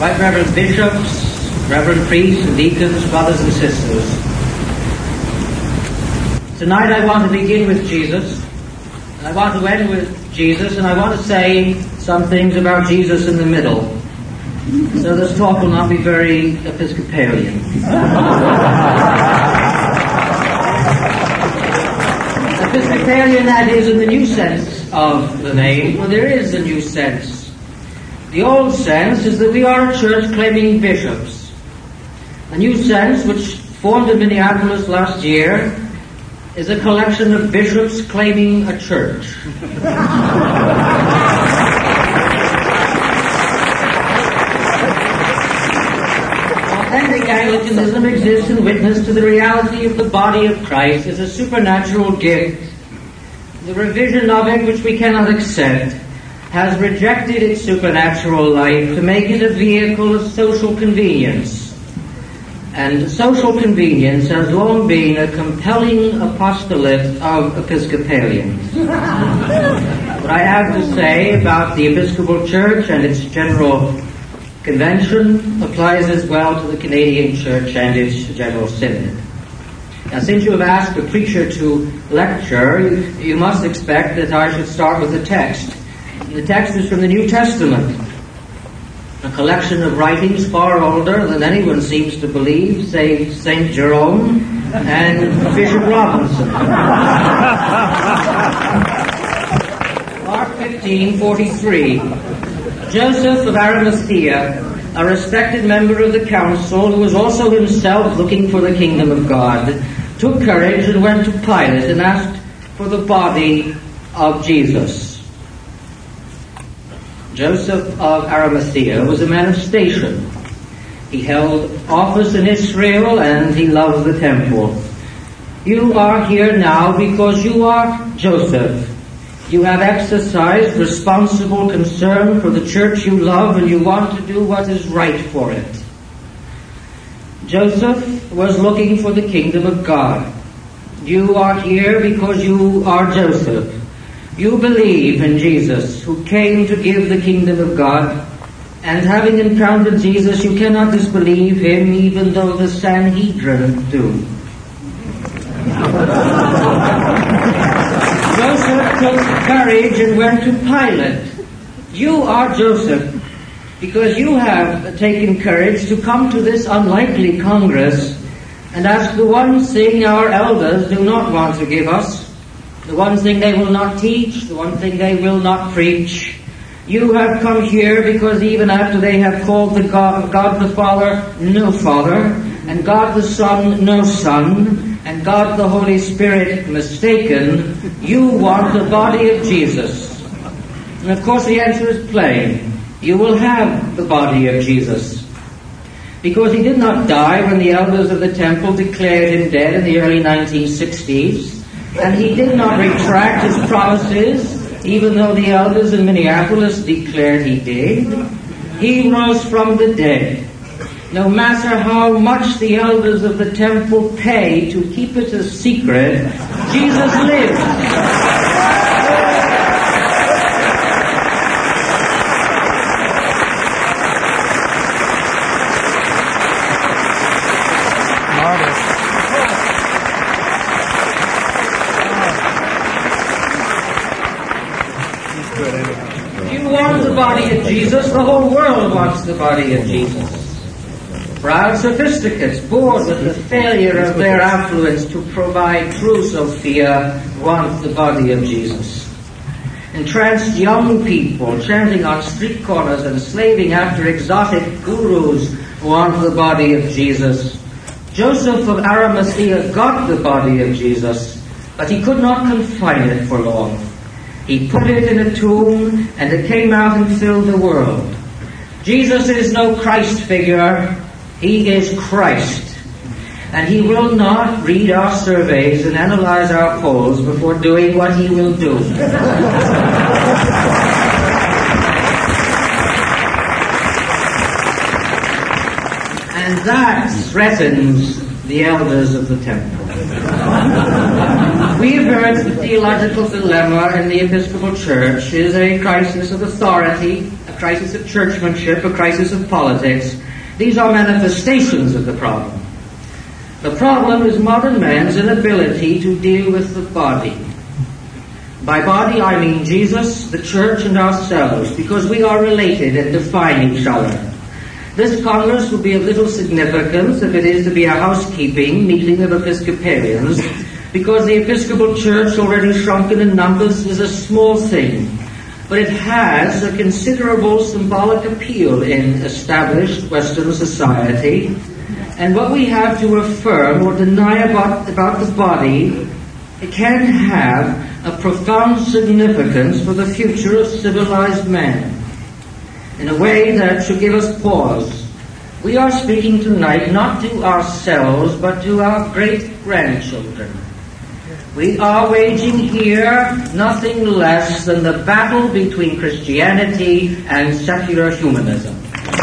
Right Reverend Bishops, Reverend Priests and Deacons, brothers and sisters. Tonight I want to begin with Jesus, and I want to end with Jesus, and I want to say some things about Jesus in the middle. So this talk will not be very Episcopalian. Episcopalian, that is, in the new sense of the name. Well, there is a new sense. The old sense is that we are a church claiming bishops. The new sense, which formed in Minneapolis last year, is a collection of bishops claiming a church. Authentic Anglicanism exists in witness to the reality of the body of Christ as a supernatural gift. The revision of it, which we cannot accept, has rejected its supernatural life to make it a vehicle of social convenience. And social convenience has long been a compelling apostolate of Episcopalians. What I have to say about the Episcopal Church and its General Convention applies as well to the Canadian Church and its General Synod. Now, since you have asked a preacher to lecture, you must expect that I should start with a text. The text is from the New Testament, a collection of writings far older than anyone seems to believe, save St. Jerome and Bishop Robinson. Mark 15:43. Joseph of Arimathea, a respected member of the council, who was also himself looking for the kingdom of God, took courage and went to Pilate and asked for the body of Jesus. Joseph of Arimathea was a man of station. He held office in Israel and he loved the temple. You are here now because you are Joseph. You have exercised responsible concern for the church you love and you want to do what is right for it. Joseph was looking for the kingdom of God. You are here because you are Joseph. You believe in Jesus, who came to give the kingdom of God, and having encountered Jesus, you cannot disbelieve him even though the Sanhedrin do. Joseph took courage and went to Pilate. You are Joseph, because you have taken courage to come to this unlikely Congress and ask the one thing our elders do not want to give us, the one thing they will not teach, the one thing they will not preach. You have come here because even after they have called the God the Father no Father, and God the Son no Son, and God the Holy Spirit mistaken, you want the body of Jesus. And of course the answer is plain. You will have the body of Jesus. Because he did not die when the elders of the temple declared him dead in the early 1960s. And he did not retract his promises, even though the elders in Minneapolis declared he did. He rose from the dead. No matter how much the elders of the temple pay to keep it a secret, Jesus lives. Jesus, the whole world wants the body of Jesus. Proud sophisticates, bored with the failure of their affluence to provide true Sophia, want the body of Jesus. Entranced young people chanting on street corners and slaving after exotic gurus want the body of Jesus. Joseph of Arimathea got the body of Jesus, but he could not confine it for long. He put it in a tomb, and it came out and filled the world. Jesus is no Christ figure. He is Christ. And he will not read our surveys and analyze our polls before doing what he will do. And that threatens the elders of the temple. We have heard the theological dilemma in the Episcopal Church is a crisis of authority, a crisis of churchmanship, a crisis of politics. These are manifestations of the problem. The problem is modern man's inability to deal with the body. By body, I mean Jesus, the church, and ourselves, because we are related and define each other. This Congress will be of little significance if it is to be a housekeeping meeting of Episcopalians, because the Episcopal Church, already shrunken in numbers, is a small thing. But it has a considerable symbolic appeal in established Western society. And what we have to affirm or deny about the body, it can have a profound significance for the future of civilized man, in a way that should give us pause. We are speaking tonight not to ourselves, but to our great-grandchildren. We are waging here nothing less than the battle between Christianity and secular humanism.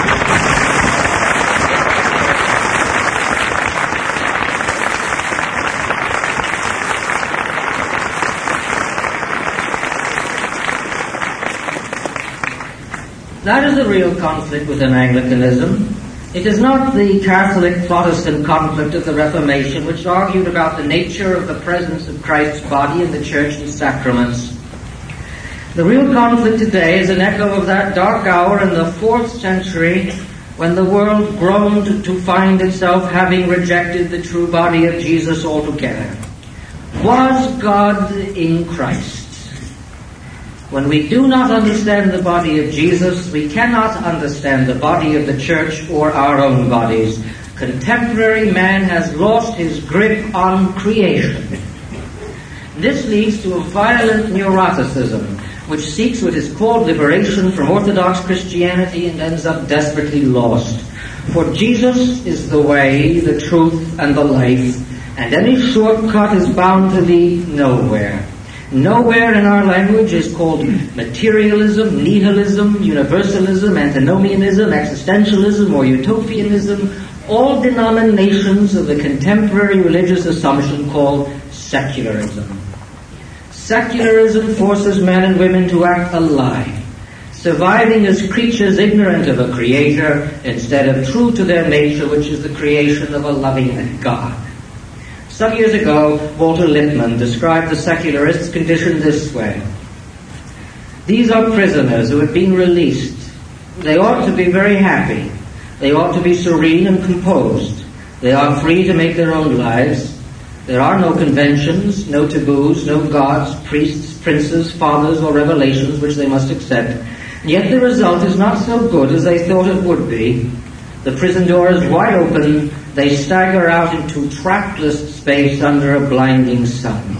That is the real conflict within Anglicanism. It is not the Catholic-Protestant conflict of the Reformation, which argued about the nature of the presence of Christ's body in the church and sacraments. The real conflict today is an echo of that dark hour in the 4th century when the world groaned to find itself having rejected the true body of Jesus altogether. Was God in Christ? When we do not understand the body of Jesus, we cannot understand the body of the church or our own bodies. Contemporary man has lost his grip on creation. This leads to a violent neuroticism, which seeks what is called liberation from Orthodox Christianity and ends up desperately lost. For Jesus is the way, the truth, and the life, and any shortcut is bound to lead nowhere. Nowhere in our language is called materialism, nihilism, universalism, antinomianism, existentialism, or utopianism, all denominations of the contemporary religious assumption called secularism. Secularism forces men and women to act alive, surviving as creatures ignorant of a creator instead of true to their nature, which is the creation of a loving God. Some years ago, Walter Lippmann described the secularists' condition this way. These are prisoners who have been released. They ought to be very happy. They ought to be serene and composed. They are free to make their own lives. There are no conventions, no taboos, no gods, priests, princes, fathers, or revelations which they must accept. And yet the result is not so good as they thought it would be. The prison door is wide open. They stagger out into trackless space under a blinding sun.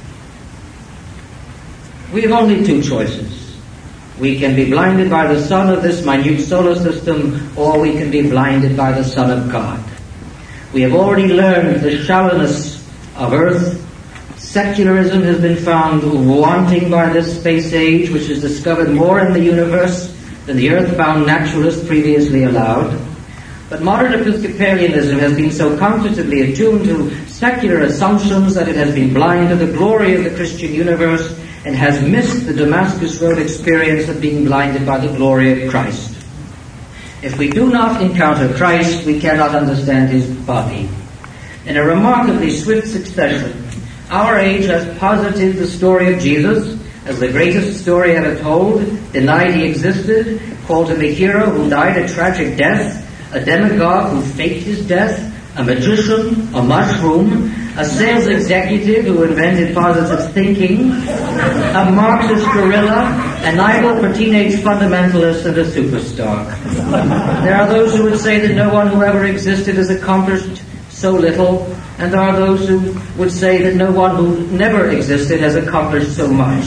We have only two choices. We can be blinded by the sun of this minute solar system, or we can be blinded by the Son of God. We have already learned the shallowness of Earth. Secularism has been found wanting by this space age, which has discovered more in the universe than the earth-bound naturalists previously allowed. But modern Episcopalianism has been so comfortably attuned to secular assumptions that it has been blind to the glory of the Christian universe and has missed the Damascus Road experience of being blinded by the glory of Christ. If we do not encounter Christ, we cannot understand his body. In a remarkably swift succession, our age has posited the story of Jesus as the greatest story ever told, denied he existed, called him a hero who died a tragic death, a demagogue who faked his death, a magician, a mushroom, a sales executive who invented positive thinking, a Marxist guerrilla, an idol for teenage fundamentalists, and a superstar. There are those who would say that no one who ever existed has accomplished so little, and there are those who would say that no one who never existed has accomplished so much.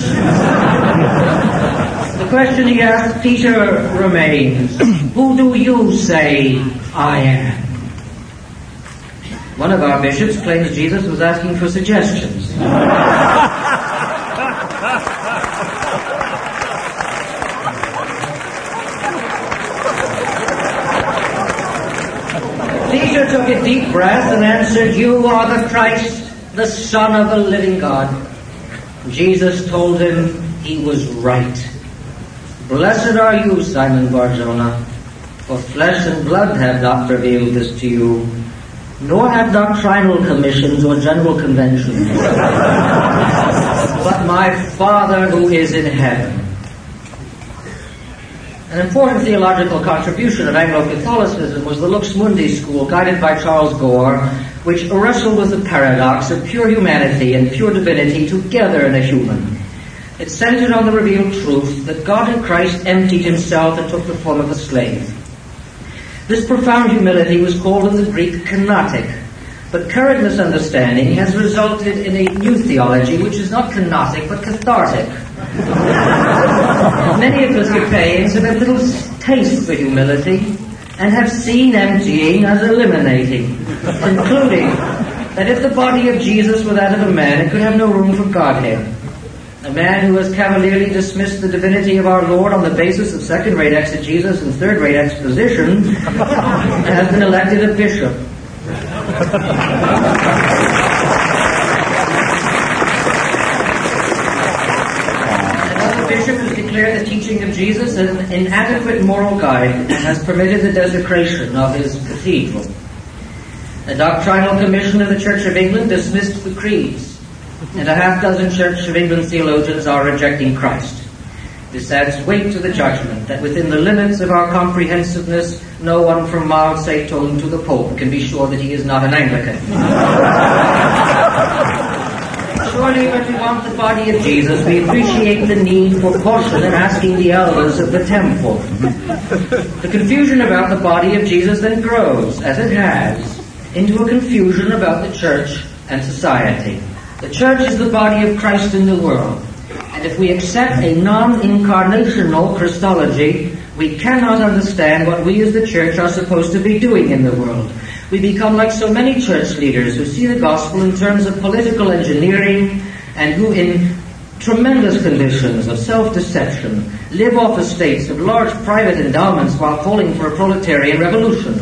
The question he asked Peter remains, who do you say I am? One of our bishops claims Jesus was asking for suggestions. Peter took a deep breath and answered, "You are the Christ, the Son of the living God." Jesus told him he was right. Blessed are you, Simon Bar-Jonah, for flesh and blood have not revealed this to you, nor have doctrinal commissions or general conventions, but my Father who is in heaven. An important theological contribution of Anglo-Catholicism was the Lux Mundi school, guided by Charles Gore, which wrestled with the paradox of pure humanity and pure divinity together in a human. It centered on the revealed truth that God in Christ emptied himself and took the form of a slave. This profound humility was called in the Greek kenotic, but current misunderstanding has resulted in a new theology which is not kenotic but cathartic. Many Episcopalians have a little taste for humility and have seen emptying as eliminating, concluding that if the body of Jesus were that of a man, it could have no room for Godhead. A man who has cavalierly dismissed the divinity of our Lord on the basis of second-rate exegesis and third-rate exposition has been elected a bishop. Another bishop has declared the teaching of Jesus an inadequate moral guide and has permitted the desecration of his cathedral. The Doctrinal Commission of the Church of England dismissed the creeds, and a half-dozen Church of England theologians are rejecting Christ. This adds weight to the judgment that within the limits of our comprehensiveness, no one from Mao Zedong to the Pope can be sure that he is not an Anglican. Surely when we want the body of Jesus, we appreciate the need for caution in asking the elders of the temple. The confusion about the body of Jesus then grows, as it has, into a confusion about the church and society. The church is the body of Christ in the world. And if we accept a non-incarnational Christology, we cannot understand what we as the church are supposed to be doing in the world. We become like so many church leaders who see the gospel in terms of political engineering and who in tremendous conditions of self-deception live off estates of large private endowments while calling for a proletarian revolution.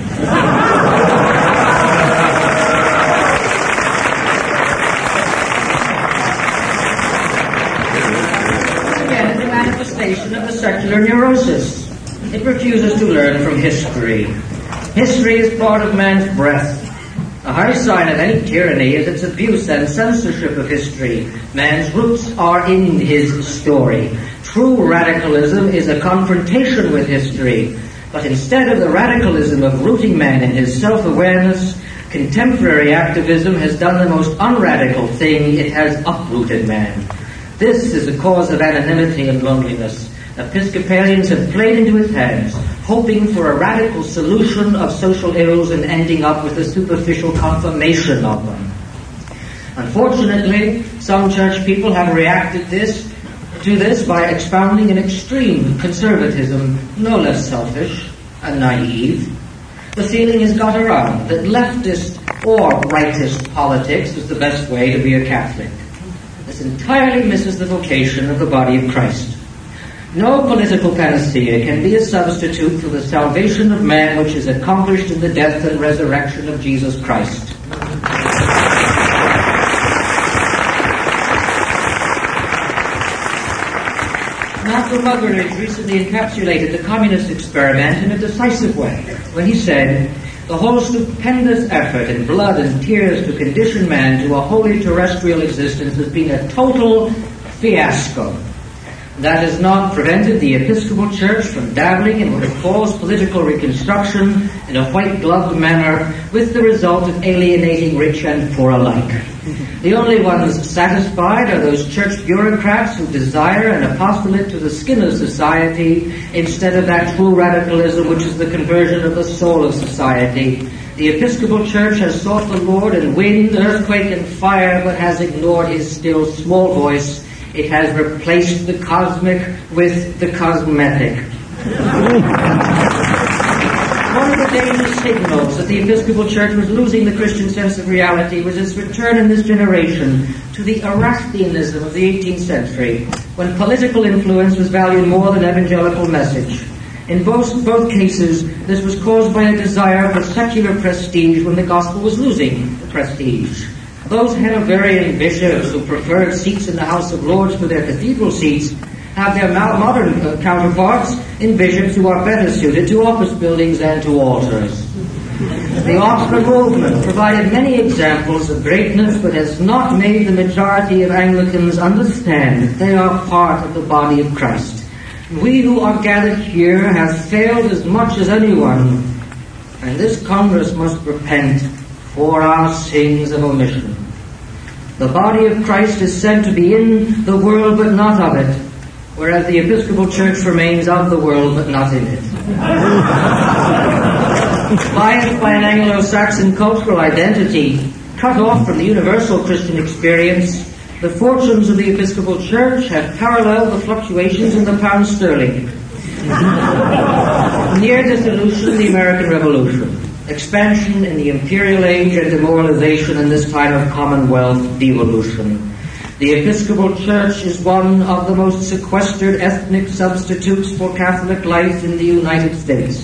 Of the secular neurosis. It refuses to learn from history. History is part of man's breath. A high sign of any tyranny is its abuse and censorship of history. Man's roots are in his story. True radicalism is a confrontation with history. But instead of the radicalism of rooting man in his self-awareness, contemporary activism has done the most unradical thing. It has uprooted man. This is a cause of anonymity and loneliness. Episcopalians have played into his hands, hoping for a radical solution of social ills and ending up with a superficial confirmation of them. Unfortunately, some church people have reacted to this by expounding an extreme conservatism, no less selfish and naive. The feeling has got around that leftist or rightist politics is the best way to be a Catholic. This entirely misses the vocation of the body of Christ. No political panacea can be a substitute for the salvation of man which is accomplished in the death and resurrection of Jesus Christ. Malcolm Muggeridge recently encapsulated the communist experiment in a decisive way when he said, "The whole stupendous effort in blood and tears to condition man to a wholly terrestrial existence has been a total fiasco. That has not prevented the Episcopal Church from dabbling in what it calls political reconstruction in a white-gloved manner, with the result of alienating rich and poor alike. The only ones satisfied are those church bureaucrats who desire an apostolate to the skin of society instead of that true radicalism which is the conversion of the soul of society. The Episcopal Church has sought the Lord in wind, earthquake, and fire, but has ignored his still small voice. It has replaced the cosmic with the cosmetic." One of the dangerous signals that the Episcopal Church was losing the Christian sense of reality was its return in this generation to the Erastianism of the 18th century, when political influence was valued more than evangelical message. In both cases, this was caused by a desire for secular prestige when the gospel was losing prestige. Those Hanoverian bishops who preferred seats in the House of Lords to their cathedral seats have their modern counterparts in bishops who are better suited to office buildings and to altars. The Oxford movement provided many examples of greatness, but has not made the majority of Anglicans understand that they are part of the body of Christ. We who are gathered here have failed as much as anyone, and this Congress must repent for our sins of omission. The body of Christ is said to be in the world but not of it, whereas the Episcopal Church remains of the world but not in it. Biased by an Anglo-Saxon cultural identity, cut off from the universal Christian experience, the fortunes of the Episcopal Church have paralleled the fluctuations in the pound sterling. Near dissolution, the American Revolution. Expansion in the imperial age and demoralization in this time of Commonwealth devolution. The Episcopal Church is one of the most sequestered ethnic substitutes for Catholic life in the United States.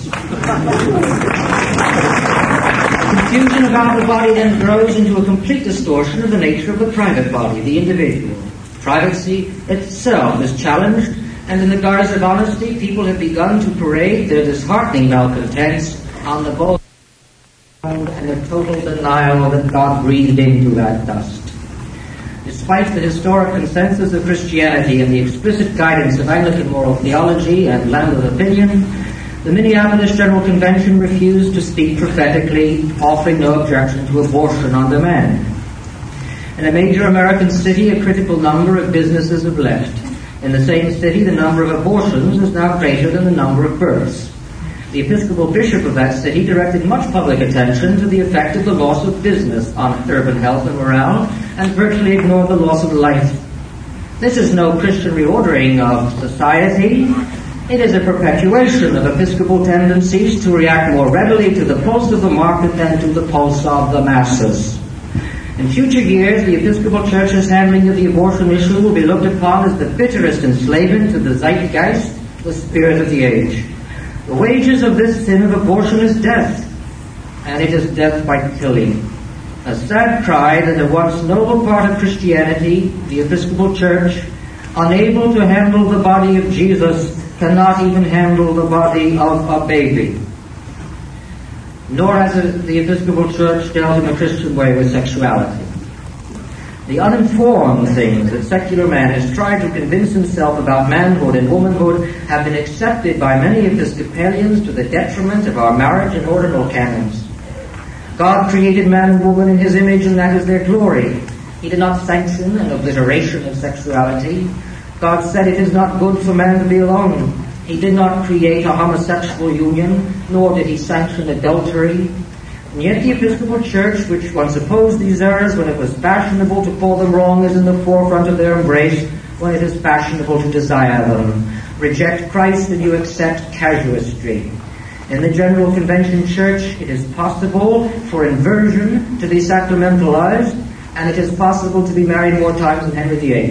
Confusion about the body then grows into a complete distortion of the nature of the private body, the individual. Privacy itself is challenged, and in the guise of honesty, people have begun to parade their disheartening malcontents on the bold and a total denial that God breathed into that dust. Despite the historic consensus of Christianity and the explicit guidance of Anglican moral theology and land of opinion, the Minneapolis General Convention refused to speak prophetically, offering no objection to abortion on demand. In a major American city, a critical number of businesses have left. In the same city, the number of abortions is now greater than the number of births. The Episcopal Bishop of that city directed much public attention to the effect of the loss of business on urban health and morale, and virtually ignored the loss of life. This is no Christian reordering of society. It is a perpetuation of Episcopal tendencies to react more readily to the pulse of the market than to the pulse of the masses. In future years, the Episcopal Church's handling of the abortion issue will be looked upon as the bitterest enslavement to the zeitgeist, the spirit of the age. The wages of this sin of abortion is death, and it is death by killing. A sad cry that a once noble part of Christianity, the Episcopal Church, unable to handle the body of Jesus, cannot even handle the body of a baby. Nor has the Episcopal Church dealt in a Christian way with sexuality. The uninformed things that secular man has tried to convince himself about manhood and womanhood have been accepted by many Episcopalians to the detriment of our marriage and ordinal canons. God created man and woman in his image, and that is their glory. He did not sanction an obliteration of sexuality. God said it is not good for man to be alone. He did not create a homosexual union, nor did he sanction adultery. And yet the Episcopal Church, which once opposed these errors when it was fashionable to call them wrong, is in the forefront of their embrace when it is fashionable to desire them. Reject Christ and you accept casuistry. In the General Convention Church, it is possible for inversion to be sacramentalized, and it is possible to be married more times than Henry VIII.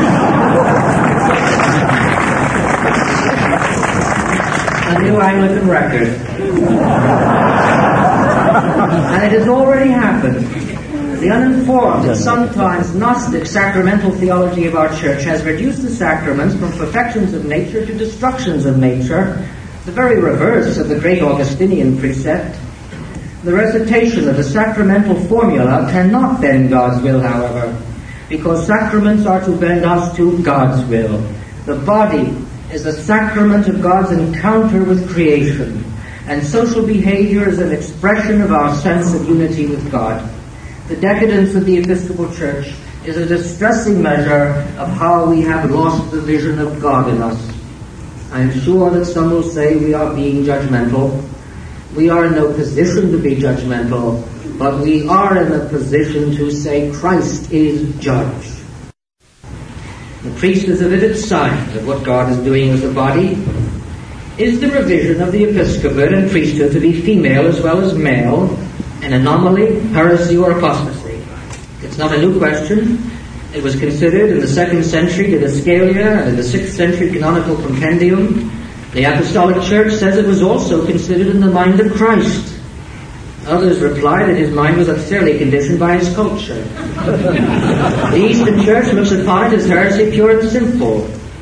A new Anglican record. And it has already happened. The uninformed and sometimes Gnostic sacramental theology of our church has reduced the sacraments from perfections of nature to destructions of nature, the very reverse of the great Augustinian precept. The recitation of the sacramental formula cannot bend God's will, however, because sacraments are to bend us to God's will. The body is a sacrament of God's encounter with creation, and social behavior is an expression of our sense of unity with God. The decadence of the Episcopal Church is a distressing measure of how we have lost the vision of God in us. I am sure that some will say we are being judgmental. We are in no position to be judgmental, but we are in a position to say Christ is judge. The priest is a vivid sign of what God is doing with the body. Is the revision of the episcopate and priesthood to be female as well as male an anomaly, heresy, or apostasy? It's not a new question. It was considered in the 2nd century Didascalia and in the 6th century Canonical Compendium. The Apostolic Church says it was also considered in the mind of Christ. Others reply that his mind was unfairly conditioned by his culture. The Eastern Church looks upon it as heresy pure and simple.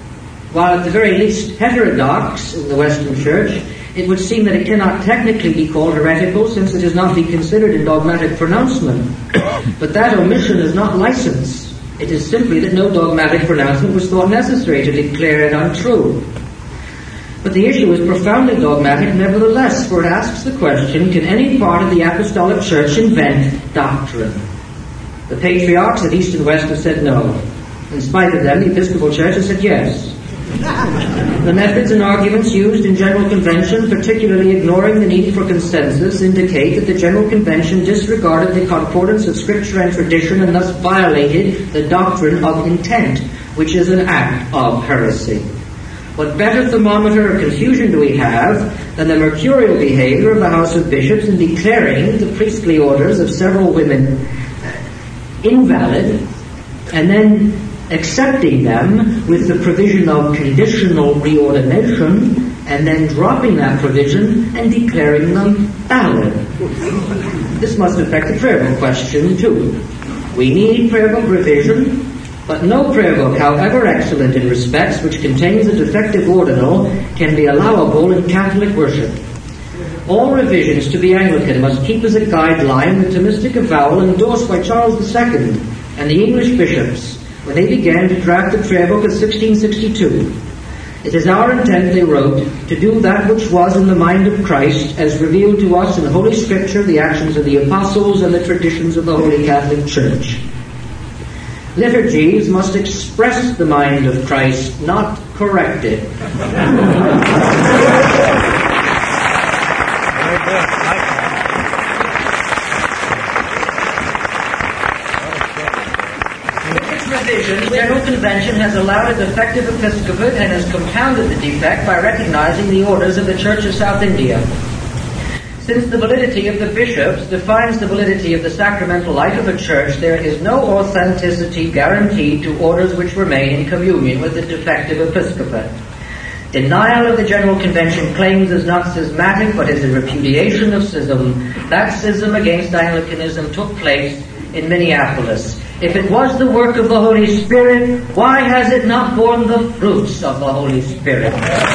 while at the very least heterodox in the Western Church, it would seem that it cannot technically be called heretical since it is not be considered in dogmatic pronouncement. But that omission is not license. It is simply that no dogmatic pronouncement was thought necessary to declare it untrue. But the issue is profoundly dogmatic nevertheless, for it asks the question, can any part of the Apostolic Church invent doctrine? The patriarchs of East and West have said no. In spite of them, the Episcopal Church has said yes. The methods and arguments used in General Convention, particularly ignoring the need for consensus, indicate that the General Convention disregarded the concordance of Scripture and tradition and thus violated the doctrine of intent, which is an act of heresy. What better thermometer of confusion do we have than the mercurial behavior of the House of Bishops in declaring the priestly orders of several women invalid and then accepting them with the provision of conditional reordination and then dropping that provision and declaring them valid. This must affect the prayer book question too. We need prayer book revision, but no prayer book, however excellent in respects, which contains a defective ordinal, can be allowable in Catholic worship. All revisions to be Anglican must keep as a guideline the Thomistic avowal endorsed by Charles II and the English bishops when they began to draft the prayer book of 1662. It is our intent, they wrote, to do that which was in the mind of Christ as revealed to us in the Holy Scripture, the actions of the apostles, and the traditions of the Holy Catholic Church. Liturgies must express the mind of Christ, not correct it. The General Convention has allowed a defective episcopate and has compounded the defect by recognizing the orders of the Church of South India. Since the validity of the bishops defines the validity of the sacramental life of a church, there is no authenticity guaranteed to orders which remain in communion with the defective episcopate. Denial of the General Convention claims is not schismatic, but is a repudiation of schism. That schism against Anglicanism took place in Minneapolis. If it was the work of the Holy Spirit, why has it not borne the fruits of the Holy Spirit?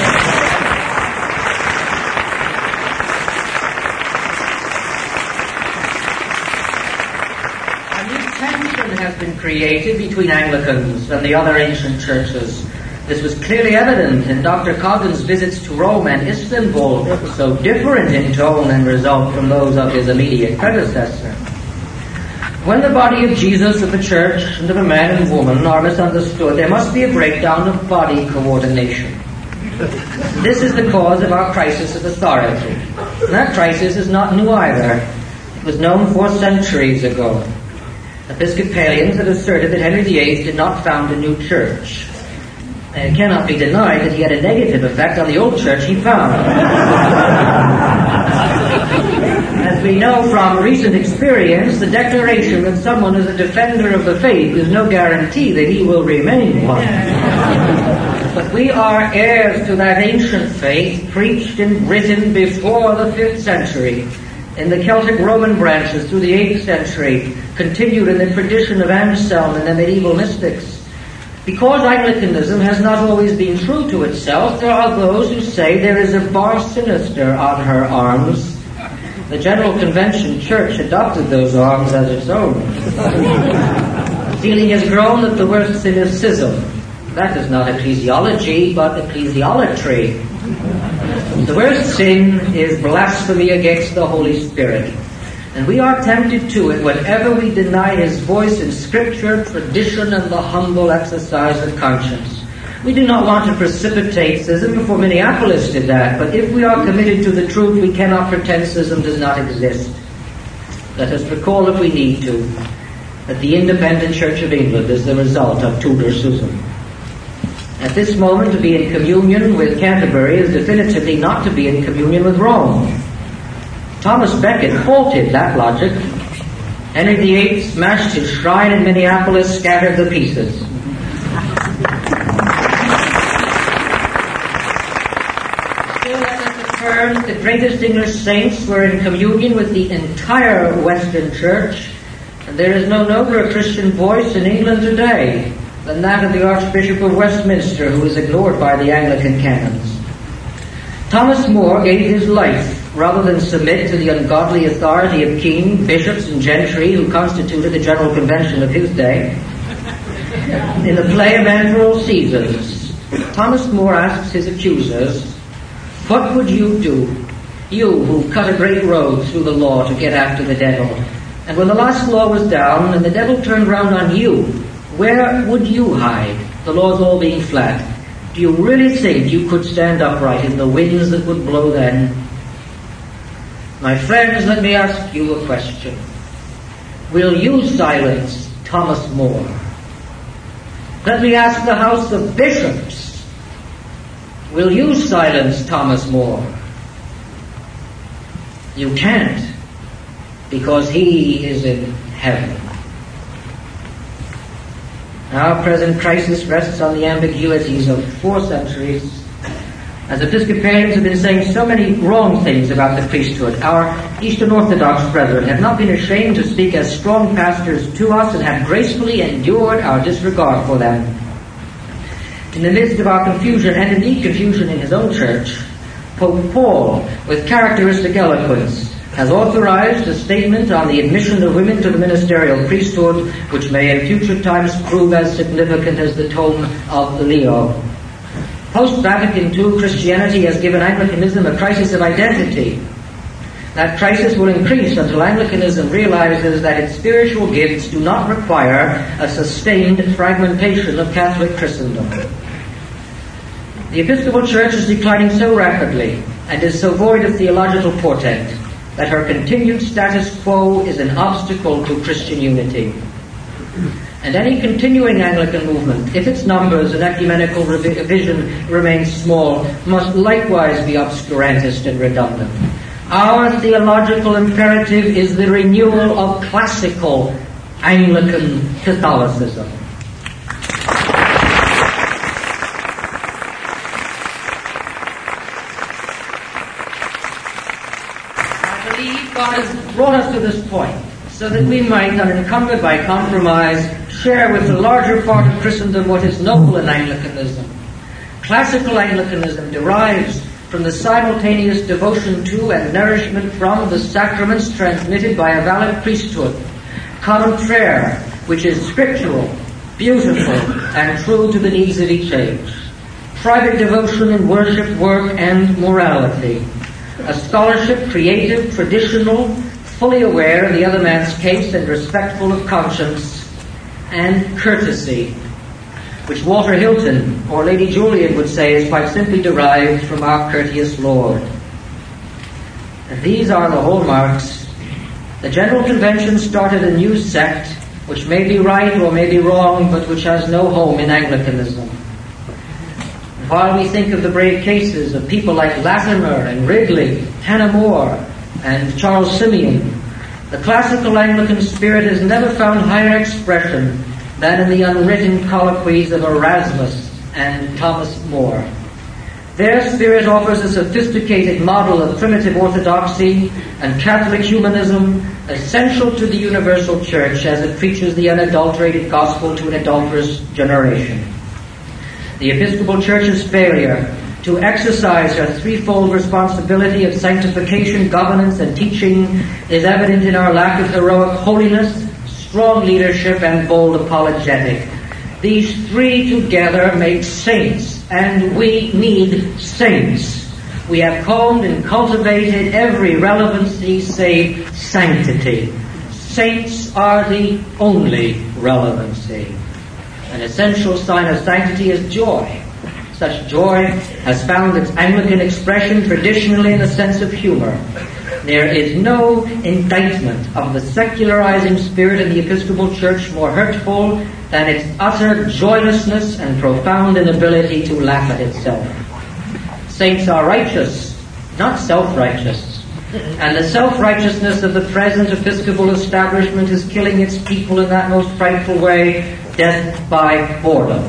A new tension has been created between Anglicans and the other ancient churches. This was clearly evident in Dr. Coggan's visits to Rome and Istanbul, so different in tone and result from those of his immediate predecessor. When the body of Jesus, of the church, and of a man and woman are misunderstood, there must be a breakdown of body coordination. This is the cause of our crisis of authority. And that crisis is not new either. It was known 4 centuries ago. Episcopalians had asserted that Henry VIII did not found a new church. And it cannot be denied that he had a negative effect on the old church he found. As we know from recent experience, the declaration that someone is a defender of the faith is no guarantee that he will remain one. But we are heirs to that ancient faith preached and written before the 5th century, in the Celtic Roman branches through the 8th century, continued in the tradition of Anselm and the medieval mystics. Because Anglicanism has not always been true to itself, there are those who say there is a bar sinister on her arms. The General Convention Church adopted those arms as its own. Feeling has grown that the worst sin is schism. That is not ecclesiology, but ecclesiolatry. The worst sin is blasphemy against the Holy Spirit. And we are tempted to it whenever we deny His voice in Scripture, tradition, and the humble exercise of conscience. We do not want to precipitate schism, before Minneapolis did that, but if we are committed to the truth, we cannot pretend schism does not exist. Let us recall, if we need to, that the Independent Church of England is the result of Tudor schism. At this moment, to be in communion with Canterbury is definitively not to be in communion with Rome. Thomas Becket faulted that logic. Henry VIII smashed his shrine in Minneapolis, scattered the pieces. Still, let us affirm that the greatest English saints were in communion with the entire Western Church, and there is no nobler Christian voice in England today. than that of the Archbishop of Westminster, who is ignored by the Anglican canons. Thomas More gave his life rather than submit to the ungodly authority of king, bishops, and gentry who constituted the General Convention of his day. In the play of Emperor Caesars, Thomas More asks his accusers, "What would you do, you who cut a great road through the law to get after the devil? And when the last law was down and the devil turned round on you, where would you hide, the laws all being flat? Do you really think you could stand upright in the winds that would blow then?" My friends, let me ask you a question. Will you silence Thomas More? Let me ask the House of Bishops. Will you silence Thomas More? You can't, because he is in heaven. Our present crisis rests on the ambiguities of 4 centuries. As Episcopalians have been saying so many wrong things about the priesthood, our Eastern Orthodox brethren have not been ashamed to speak as strong pastors to us and have gracefully endured our disregard for them. In the midst of our confusion, and indeed confusion in his own church, Pope Paul, with characteristic eloquence, has authorized a statement on the admission of women to the ministerial priesthood, which may in future times prove as significant as the tome of Leo. Post-Vatican II, Christianity has given Anglicanism a crisis of identity. That crisis will increase until Anglicanism realizes that its spiritual gifts do not require a sustained fragmentation of Catholic Christendom. The Episcopal Church is declining so rapidly and is so void of theological portent that her continued status quo is an obstacle to Christian unity. And any continuing Anglican movement, if its numbers and ecumenical vision remain small, must likewise be obscurantist and redundant. Our theological imperative is the renewal of classical Anglican Catholicism. I believe God has brought us to this point so that we might, unencumbered by compromise, share with the larger part of Christendom what is noble in Anglicanism. Classical Anglicanism derives from the simultaneous devotion to and nourishment from the sacraments transmitted by a valid priesthood, common prayer, which is scriptural, beautiful, and true to the needs of each age, private devotion in worship, work, and morality, a scholarship creative, traditional, fully aware of the other man's case and respectful of conscience, and courtesy, which Walter Hilton or Lady Julian would say is quite simply derived from our courteous Lord. And these are the hallmarks. The General Convention started a new sect, which may be right or may be wrong, but which has no home in Anglicanism. And while we think of the brave cases of people like Latimer and Ridley, Hannah More, and Charles Simeon, the classical Anglican spirit has never found higher expression than in the unwritten colloquies of Erasmus and Thomas More. Their spirit offers a sophisticated model of primitive orthodoxy and Catholic humanism essential to the universal church as it preaches the unadulterated gospel to an adulterous generation. The Episcopal Church's failure to exercise her threefold responsibility of sanctification, governance, and teaching is evident in our lack of heroic holiness, strong leadership, and bold apologetic. These three together make saints, and we need saints. We have combed and cultivated every relevancy save sanctity. Saints are the only relevancy. An essential sign of sanctity is joy. Such joy has found its Anglican expression traditionally in the sense of humor. There is no indictment of the secularizing spirit in the Episcopal Church more hurtful than its utter joylessness and profound inability to laugh at itself. Saints are righteous, not self-righteous. And the self-righteousness of the present Episcopal establishment is killing its people in that most frightful way, death by boredom.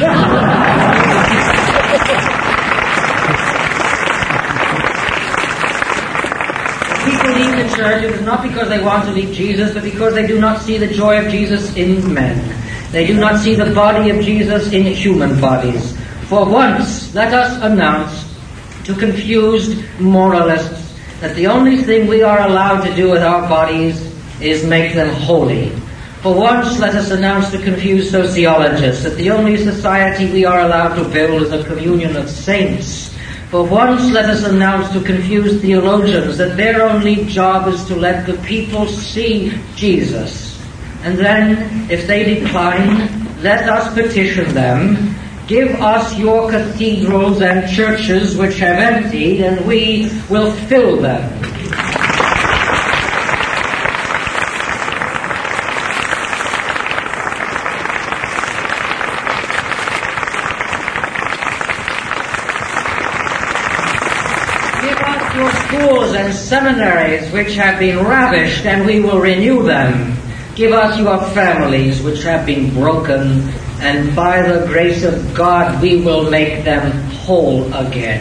People leave the church, it is not because they want to leave Jesus, but because they do not see the joy of Jesus in men. They do not see the body of Jesus in human bodies. For once, let us announce to confused moralists that the only thing we are allowed to do with our bodies is make them holy. For once, let us announce to confused sociologists that the only society we are allowed to build is a communion of saints. For once, let us announce to confused theologians that their only job is to let the people see Jesus. And then, if they decline, let us petition them, give us your cathedrals and churches which have emptied, and we will fill them. Your schools and seminaries which have been ravished, and we will renew them. Give us your families which have been broken, and by the grace of God we will make them whole again.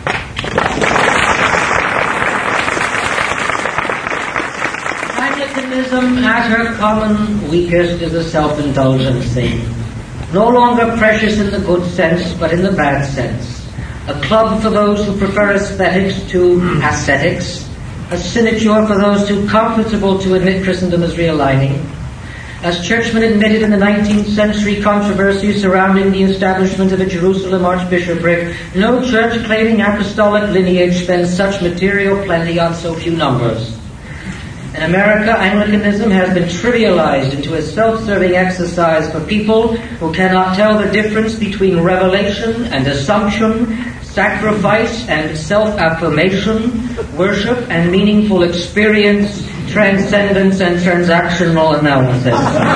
Anglicanism at her common weakest is a self-indulgency, no longer precious in the good sense but in the bad sense. A club for those who prefer aesthetics to ascetics, a sinecure for those too comfortable to admit Christendom as realigning. As churchmen admitted in the 19th century controversy surrounding the establishment of a Jerusalem archbishopric, no church claiming apostolic lineage spends such material plenty on so few numbers. In America, Anglicanism has been trivialized into a self-serving exercise for people who cannot tell the difference between revelation and assumption, sacrifice and self-affirmation, worship and meaningful experience, transcendence and transactional analysis.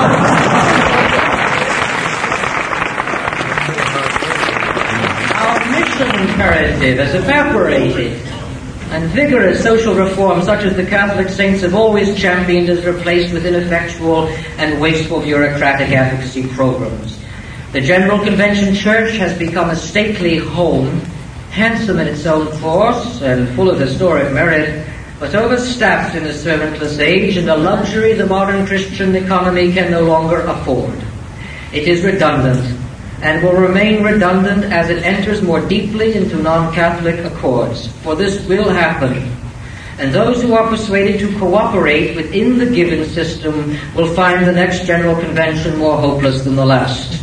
Our mission imperative has evaporated, and vigorous social reform, such as the Catholic saints have always championed, is replaced with ineffectual and wasteful bureaucratic advocacy programs. The General Convention Church has become a stately home, handsome in its own force and full of historic merit, but overstaffed in a servantless age, and a luxury the modern Christian economy can no longer afford. It is redundant, and will remain redundant as it enters more deeply into non-Catholic accords. For this will happen, and those who are persuaded to cooperate within the given system will find the next General Convention more hopeless than the last.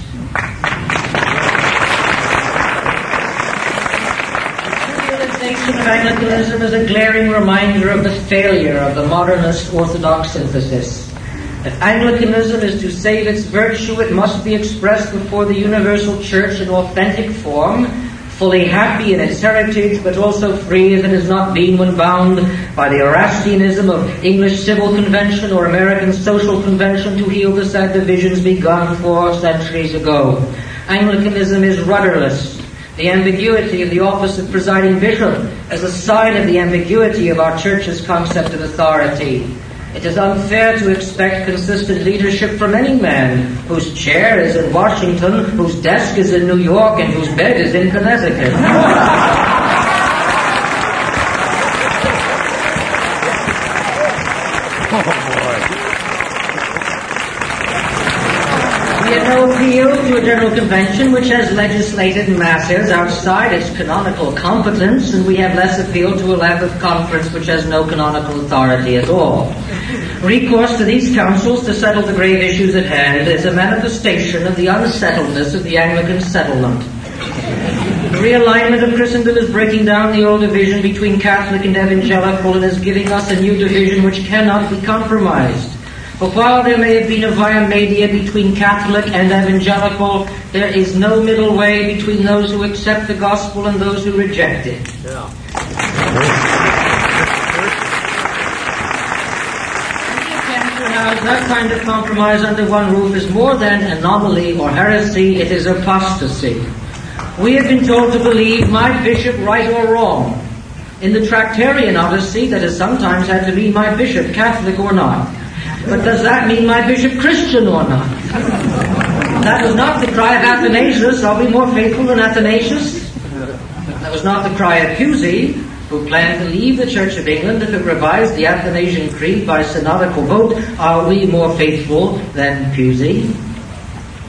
Of Anglicanism is a glaring reminder of the failure of the modernist Orthodox synthesis. If Anglicanism is to save its virtue, it must be expressed before the universal church in authentic form, fully happy in its heritage, but also free as it has not been when bound by the Erastianism of English civil convention or American social convention to heal the sad divisions begun 4 centuries ago. Anglicanism is rudderless. The ambiguity of the office of presiding bishop as a sign of the ambiguity of our church's concept of authority. It is unfair to expect consistent leadership from any man whose chair is in Washington, whose desk is in New York, and whose bed is in Connecticut. We have no appeal to a General Convention which has legislated masses outside its canonical competence, and we have less appeal to a Labour conference which has no canonical authority at all. Recourse to these councils to settle the grave issues at hand is a manifestation of the unsettledness of the Anglican settlement. The realignment of Christendom is breaking down the old division between Catholic and evangelical and is giving us a new division which cannot be compromised. But while there may have been a via media between Catholic and evangelical, there is no middle way between those who accept the gospel and those who reject it. Yeah. That kind of compromise under one roof is more than anomaly or heresy, it is apostasy. We have been told to believe my bishop right or wrong. In the Tractarian Odyssey, that has sometimes had to be my bishop Catholic or not. But does that mean my bishop Christian or not? That was not the cry of Athanasius, are we more faithful than Athanasius? That was not the cry of Pusey, who planned to leave the Church of England if it revised the Athanasian Creed by synodical vote. Are we more faithful than Pusey?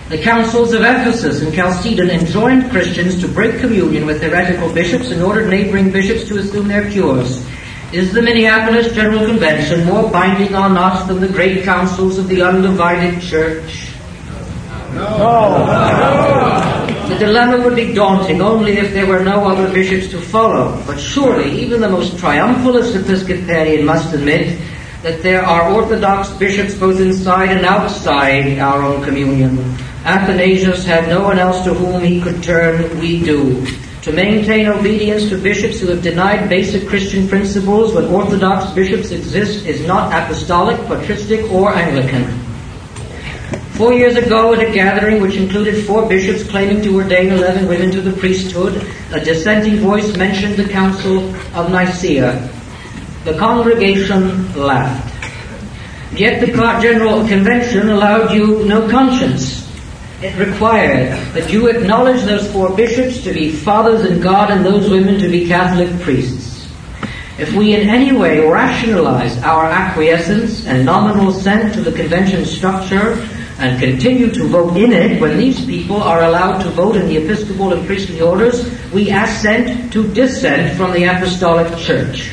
The councils of Ephesus and Chalcedon enjoined Christians to break communion with heretical bishops and ordered neighboring bishops to assume their cures. Is the Minneapolis General Convention more binding on us than the great councils of the undivided church? No. The dilemma would be daunting only if there were no other bishops to follow. But surely even the most triumphalist Episcopalian must admit that there are Orthodox bishops both inside and outside our own communion. Athanasius had no one else to whom he could turn. We do. To maintain obedience to bishops who have denied basic Christian principles when Orthodox bishops exist is not apostolic, patristic, or Anglican. 4 years ago, at a gathering which included 4 bishops claiming to ordain 11 women to the priesthood, a dissenting voice mentioned the Council of Nicaea. The congregation laughed. Yet the General Convention allowed you no conscience. It required that you acknowledge those 4 bishops to be fathers in God and those women to be Catholic priests. If we in any way rationalize our acquiescence and nominal assent to the Convention's structure and continue to vote in it when these people are allowed to vote in the Episcopal and priestly orders, we assent to dissent from the Apostolic Church.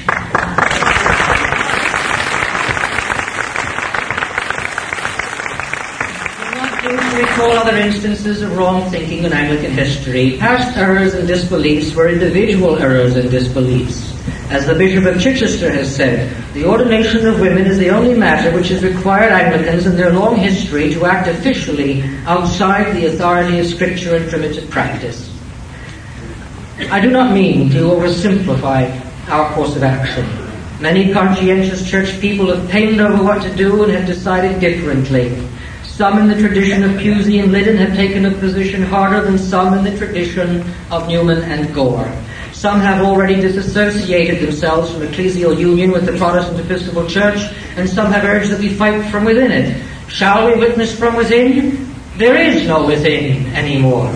To recall other instances of wrong thinking in Anglican history, past errors and disbeliefs were individual errors and disbeliefs. As the Bishop of Chichester has said, the ordination of women is the only matter which has required Anglicans in their long history to act officially outside the authority of Scripture and primitive practice. I do not mean to oversimplify our course of action. Many conscientious church people have pained over what to do and have decided differently. Some in the tradition of Pusey and Liddon have taken a position harder than some in the tradition of Newman and Gore. Some have already disassociated themselves from ecclesial union with the Protestant Episcopal Church, and some have urged that we fight from within it. Shall we witness from within? There is no within anymore.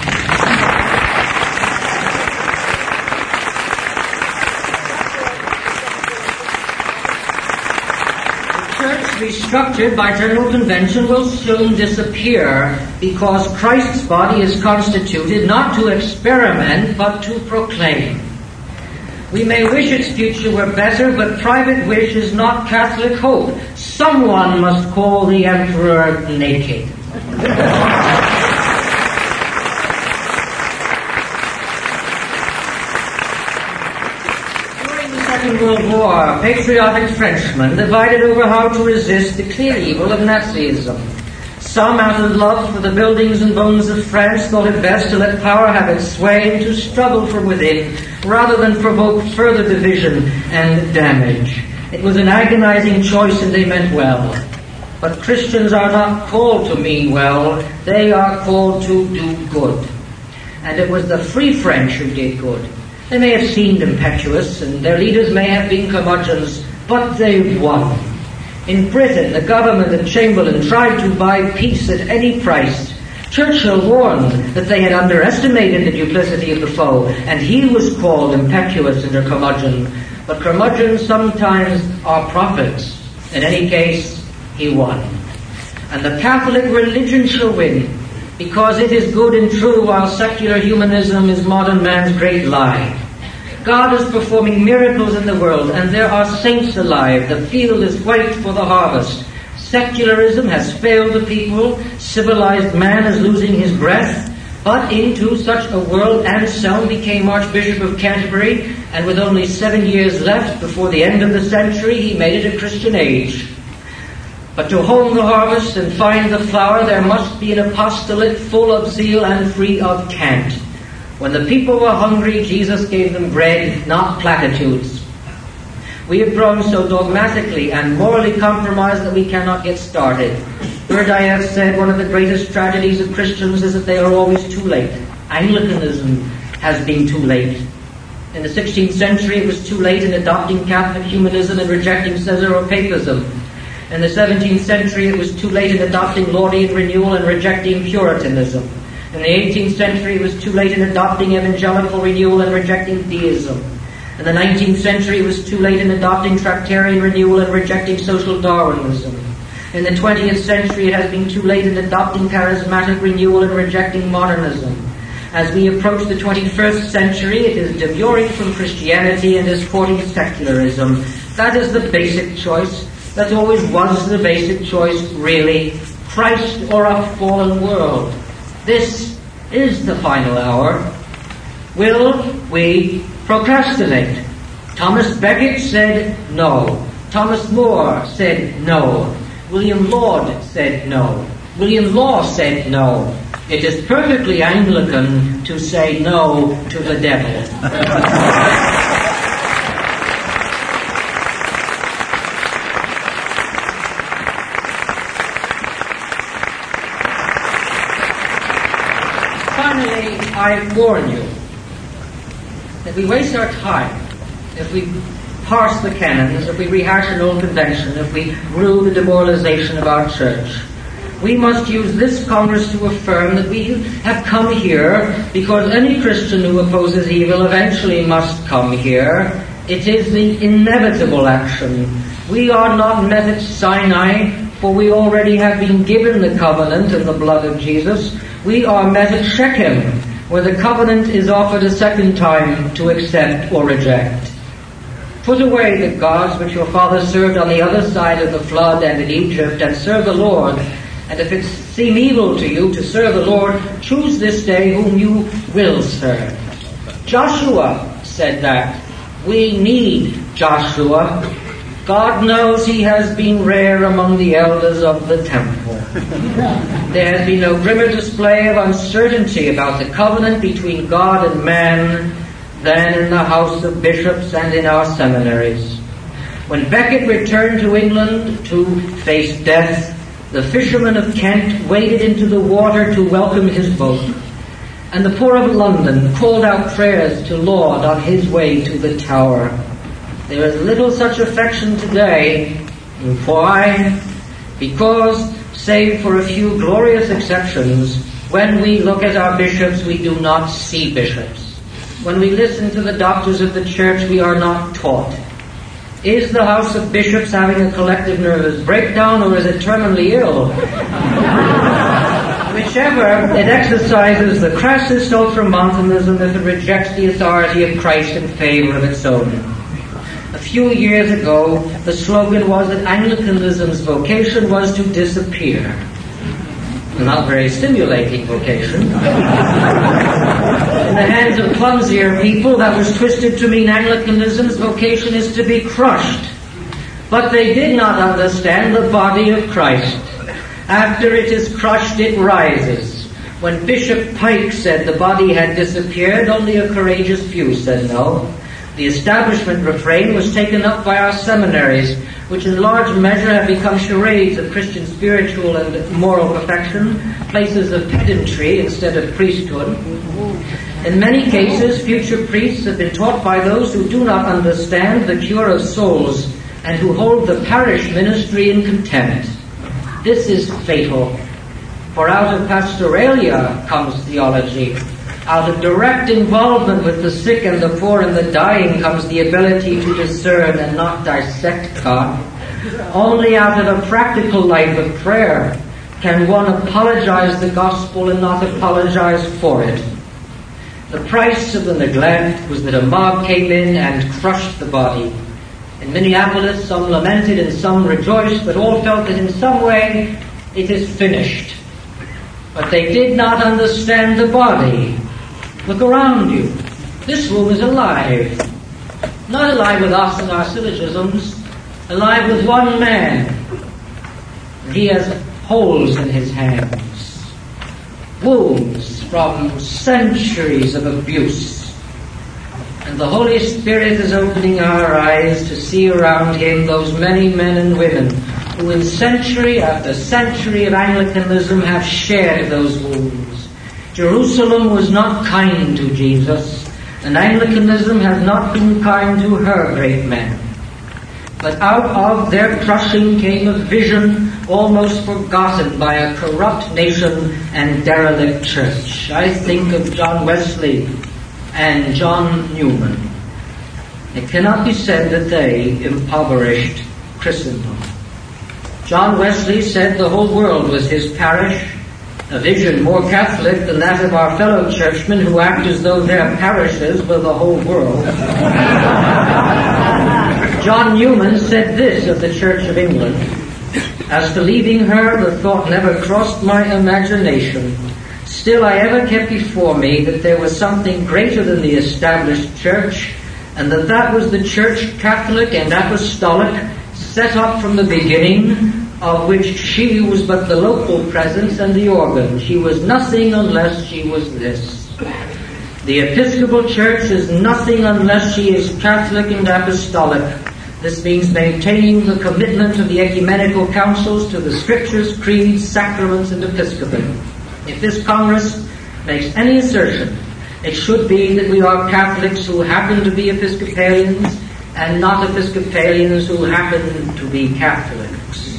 Restructured by General Convention will soon disappear because Christ's body is constituted not to experiment but to proclaim. We may wish its future were better, but private wish is not Catholic hope. Someone must call the Emperor naked. World War, patriotic Frenchmen divided over how to resist the clear evil of Nazism. Some, out of love for the buildings and bones of France, thought it best to let power have its sway and to struggle from within, rather than provoke further division and damage. It was an agonizing choice, and they meant well. But Christians are not called to mean well, they are called to do good. And it was the Free French who did good. They may have seemed impetuous, and their leaders may have been curmudgeons, but they won. In Britain, the government and Chamberlain tried to buy peace at any price. Churchill warned that they had underestimated the duplicity of the foe, and he was called impetuous and a curmudgeon. But curmudgeons sometimes are prophets. In any case, he won. And the Catholic religion shall win, because it is good and true, while secular humanism is modern man's great lie. God is performing miracles in the world, and there are saints alive. The field is white for the harvest. Secularism has failed the people. Civilized man is losing his breath. But into such a world Anselm became Archbishop of Canterbury, and with only 7 years left before the end of the century, he made it a Christian age. But to hone the harvest and find the flower, there must be an apostolate full of zeal and free of cant. When the people were hungry, Jesus gave them bread, not platitudes. We have grown so dogmatically and morally compromised that we cannot get started. Burdyev said one of the greatest tragedies of Christians is that they are always too late. Anglicanism has been too late. In the 16th century, it was too late in adopting Catholic humanism and rejecting Caesaropapism. In the 17th century, it was too late in adopting Laudian renewal and rejecting Puritanism. In the 18th century, it was too late in adopting evangelical renewal and rejecting theism. In the 19th century, it was too late in adopting Tractarian renewal and rejecting social Darwinism. In the 20th century, it has been too late in adopting charismatic renewal and rejecting modernism. As we approach the 21st century, it is demurring from Christianity and is courting secularism. That is the basic choice. That always was the basic choice, really. Christ or a fallen world. This is the final hour. Will we procrastinate? Thomas Becket said no. Thomas More said no. William Laud said no. William Law said no. It is perfectly Anglican to say no to the devil. Finally, I warn you that we waste our time if we parse the canons, if we rehash an old convention, if we rue the demoralization of our church. We must use this Congress to affirm that we have come here because any Christian who opposes evil eventually must come here. It is the inevitable action. We are not Method Sinai, for we already have been given the covenant in the blood of Jesus. We are Method Shechem, where the covenant is offered a second time to accept or reject. Put away the gods which your fathers served on the other side of the flood and in Egypt, and serve the Lord. And if it seem evil to you to serve the Lord, choose this day whom you will serve. Joshua said that. We need Joshua. God knows he has been rare among the elders of the temple. There has been no grimmer display of uncertainty about the covenant between God and man than in the House of Bishops and in our seminaries. When Becket returned to England to face death, the fishermen of Kent waded into the water to welcome his boat, and the poor of London called out prayers to Laud on his way to the Tower. There is little such affection today. Why? Because, save for a few glorious exceptions, when we look at our bishops, we do not see bishops. When we listen to the doctors of the church, we are not taught. Is the House of Bishops having a collective nervous breakdown, or is it terminally ill? Whichever, it exercises the crassest ultramontanism if it rejects the authority of Christ in favor of its own. A few years ago, the slogan was that Anglicanism's vocation was to disappear. A not very stimulating vocation. In the hands of clumsier people, that was twisted to mean Anglicanism's vocation is to be crushed. But they did not understand the body of Christ. After it is crushed, it rises. When Bishop Pike said the body had disappeared, only a courageous few said no. The establishment refrain was taken up by our seminaries, which in large measure have become charades of Christian spiritual and moral perfection, places of pedantry instead of priesthood. In many cases, future priests have been taught by those who do not understand the cure of souls and who hold the parish ministry in contempt. This is fatal, for out of pastoralia comes theology. Out of direct involvement with the sick and the poor and the dying comes the ability to discern and not dissect God. Only out of a practical life of prayer can one apologize the gospel and not apologize for it. The price of the neglect was that a mob came in and crushed the body. In Minneapolis, some lamented and some rejoiced, but all felt that in some way it is finished. But they did not understand the body. Look around you. This room is alive. Not alive with us and our syllogisms, alive with one man. He has holes in his hands, wounds from centuries of abuse. And the Holy Spirit is opening our eyes to see around him those many men and women who in century after century of Anglicanism have shared those wounds. Jerusalem was not kind to Jesus, and Anglicanism has not been kind to her great men. But out of their crushing came a vision almost forgotten by a corrupt nation and derelict church. I think of John Wesley and John Newman. It cannot be said that they impoverished Christendom. John Wesley said the whole world was his parish, a vision more Catholic than that of our fellow churchmen who act as though their parishes were the whole world. John Newman said this of the Church of England: "As to leaving her, the thought never crossed my imagination. Still I ever kept before me that there was something greater than the established church, and that was the Church Catholic and Apostolic, set up from the beginning, of which she was but the local presence and the organ. She was nothing unless she was this. The Episcopal Church is nothing unless she is Catholic and Apostolic. This means maintaining the commitment of the ecumenical councils to the scriptures, creeds, sacraments, and episcopate. If this Congress makes any assertion, it should be that we are Catholics who happen to be Episcopalians and not Episcopalians who happen to be Catholics."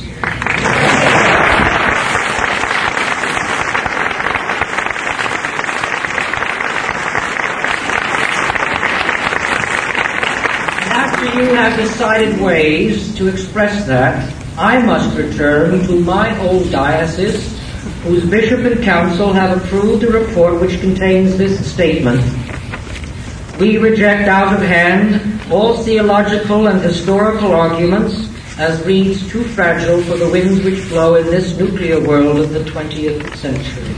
You have decided ways to express that, I must return to my old diocese, whose bishop and council have approved a report which contains this statement: "We reject out of hand all theological and historical arguments as reeds too fragile for the winds which blow in this nuclear world of the 20th century."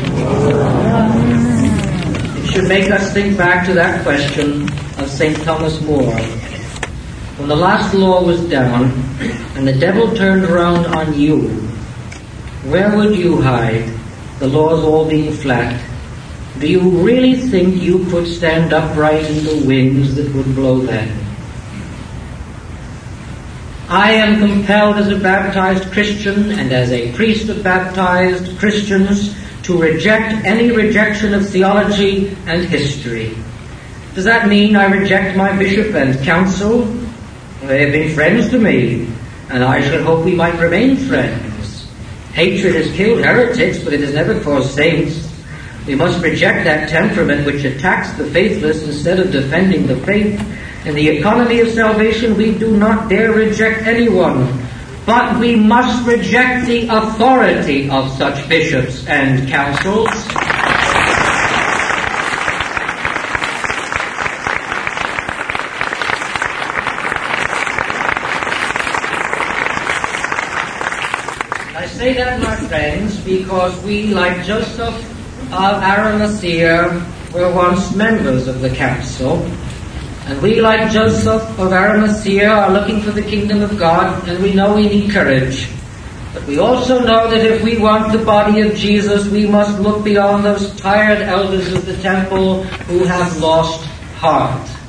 It should make us think back to that question of St. Thomas More. When the last law was down and the devil turned around on you, where would you hide, the laws all being flat? Do you really think you could stand upright in the winds that would blow then? I am compelled as a baptized Christian and as a priest of baptized Christians to reject any rejection of theology and history. Does that mean I reject my bishop and council? They have been friends to me, and I should hope we might remain friends. Hatred has killed heretics, but it has never caused saints. We must reject that temperament which attacks the faithless instead of defending the faith. In the economy of salvation, we do not dare reject anyone, but we must reject the authority of such bishops and councils. I say that, my friends, because we, like Joseph of Arimathea, were once members of the council, and we, like Joseph of Arimathea, are looking for the kingdom of God, and we know we need courage. But we also know that if we want the body of Jesus, we must look beyond those tired elders of the temple who have lost heart.